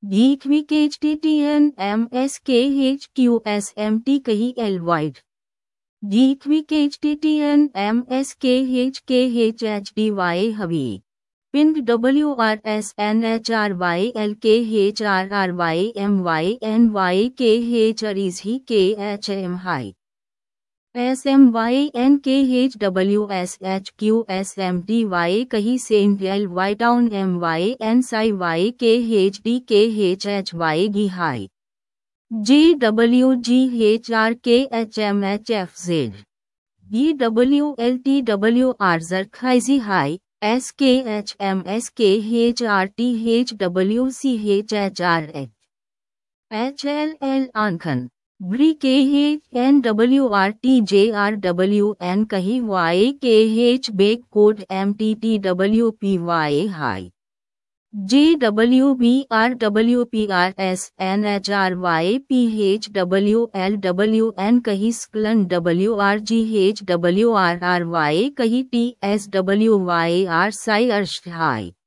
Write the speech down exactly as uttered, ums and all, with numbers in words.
Geek V K H T T N M S K H Q S M T कही L wide. Geek V K H T T N M S K H K H H D Y Havi. Pinned W R S N H R Y L K H R R Y M Y N Y K H R is he K H M high. S M Y N K H W S H Q S M T Y कही Saint L Y Town M Y N Psi Y K H D K H H Y G high. G W G H R K H M H F Z. B W L T W R Z Z high. S K H M S K H R T H W C H H R H. H L L Ankhan. B K H N W R T J R W N कही Y K H Bake Code M T T W P Y high. J W B R W P R S N H R Y P H W L W N कही Sklan W R G H W R R Y कही T S W Y R Psi Arsh high.